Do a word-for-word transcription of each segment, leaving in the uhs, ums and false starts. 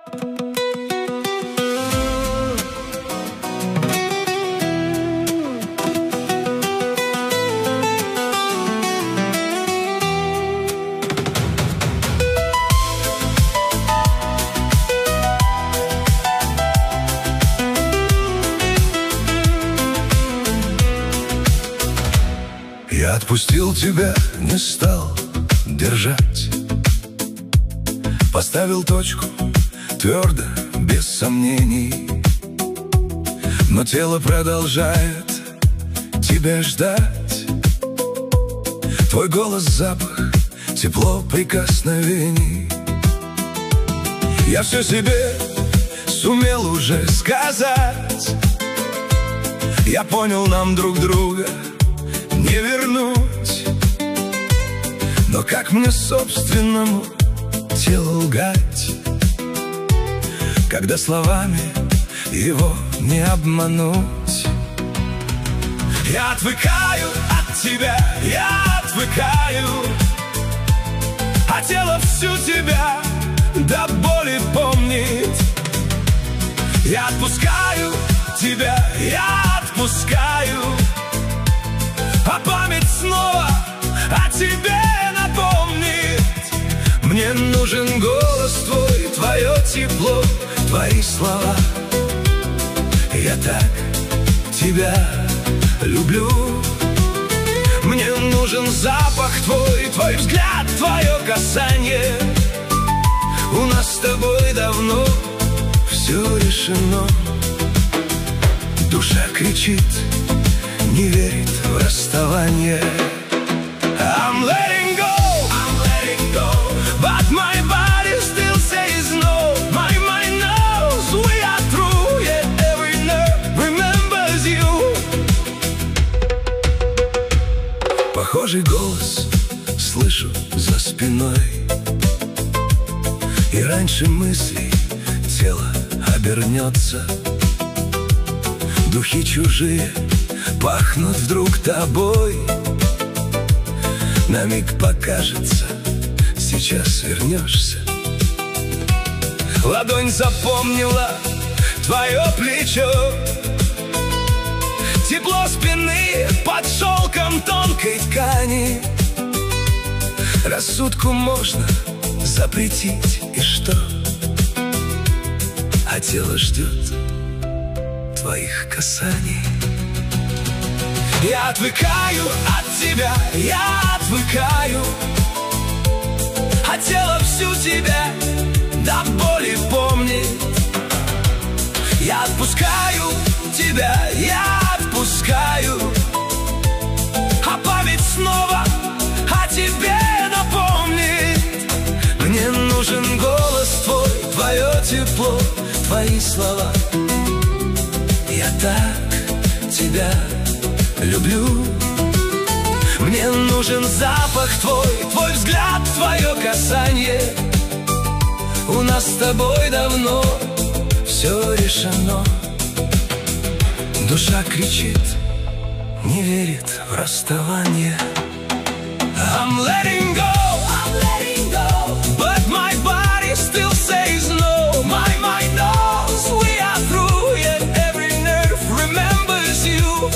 Я отпустил тебя, не стал держать, поставил точку твердо, без сомнений. Но тело продолжает тебя ждать. Твой голос, запах, тепло прикосновений. Я все себе сумел уже сказать. Я понял, нам друг друга не вернуть. Но как мне собственному телу лгать, когда словами его не обмануть? Я отвыкаю от тебя, я отвыкаю, а тело всю тебя до боли помнит. Я отпускаю тебя, я отпускаю, а память снова о тебе напомнит. Мне нужен голос твой, твое тепло, твои слова. Я так тебя люблю. Мне нужен запах твой, твой взгляд, твое касание. У нас с тобой давно все решено. Душа кричит, не верит в расставание. I'm letting go, I'm letting go, but my body still says no. My mind knows we are through, yet every nerve remembers you. Похожий голос слышу за спиной, и раньше мыслей тело обернется. Духи чужие пахнут вдруг тобой. На миг покажется, сейчас вернешься. Ладонь запомнила твое плечо, тепло спины под шелком тонкой ткани. Рассудку можно запретить, и что? А тело ждет твоих касаний. Я отвыкаю от тебя, я отвыкаю, а тело всю тебя до боли помнит. Я отпускаю тебя, я отпускаю, а память снова о тебе напомнит. Мне нужен голос твой, твое тепло, твои слова. Я так тебя люблю. Мне нужен запах твой, твой взгляд, твое касание. У нас с тобой давно все решено. Душа кричит, не верит в расставание. I'm letting go, I'm letting go, but my body still says no. My mind knows we are through, yet every nerve remembers you.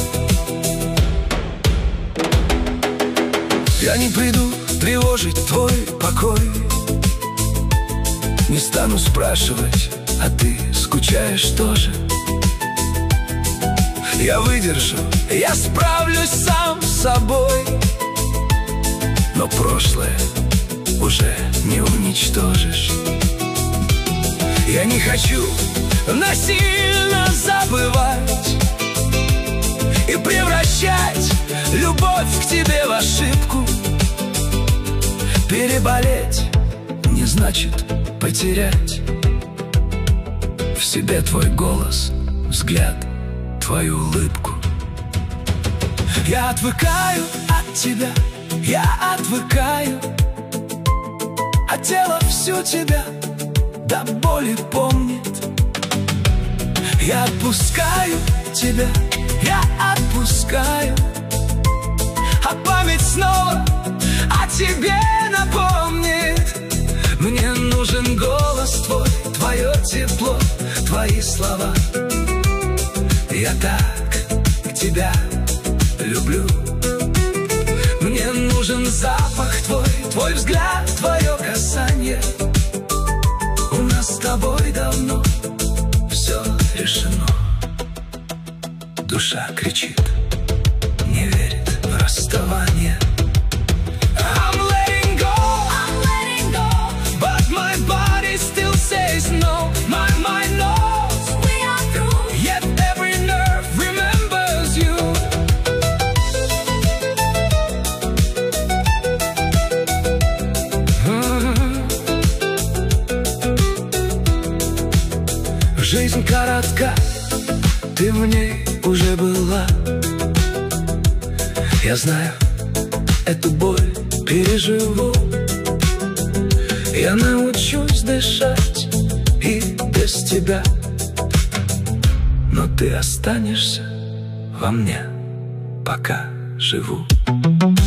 Я не приду тревожить твой покой, не стану спрашивать, а ты скучаешь тоже. Я выдержу, я справлюсь сам с собой, но прошлое уже не уничтожишь. Я не хочу насильно забывать и превращать любовь к тебе в ошибку. Переболеть не значит потерять в себе твой голос, взгляд, твою улыбку. Я отвыкаю от тебя, я отвыкаю, а тело всю тебя до боли помнит. Я отпускаю тебя, я отпускаю, а память снова о тебе напомнит. Мне нужен голос твой, твое слова. Я так тебя люблю. Мне нужен запах твой, твой взгляд, твое касание. У нас с тобой давно все решено. Душа кричит, не верит в расставание. I'm letting go, I'm letting go, but my body still says no. My mind knows we are through, yet every nerve remembers you. Жизнь коротка, ты в ней уже была. Я знаю, эту боль переживу. Я научусь дышать и без тебя, но ты останешься во мне, пока живу.